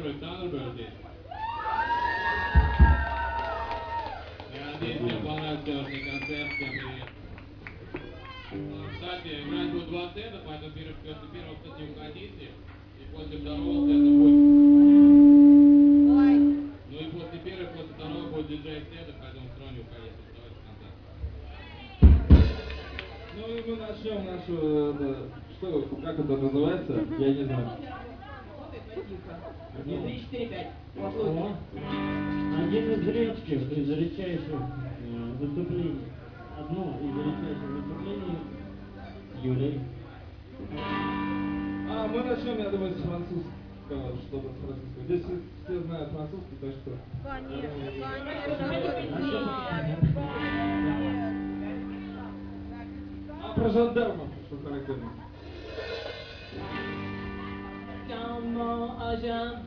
celebrate Tanner birthday. Надеюсь, мне понравился сегодняшний концерт. Кстати, играть будет два сета, поэтому после первого сета не уходите. И после второго сета будет... Ну и после первого, после второго будет диджей-сета, поэтому все равно не уходите. Давайте концерт. Ну и мы начнем нашу... Что, как это называется? Я не знаю. 1, 3, 4, 5. Один из редчайших выступлений. Одно из редчайших выступлений Юлии. Мы начнем, я думаю, с французского, что-то с французского. Здесь все знают французский, так что... Про жандармов, что характерно. Comment un gendarme